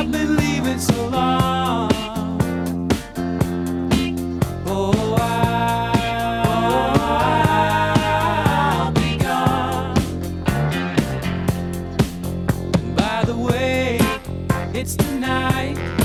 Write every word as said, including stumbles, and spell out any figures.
I've been leaving so long. Oh, I'll be gone. And by the way, it's tonight.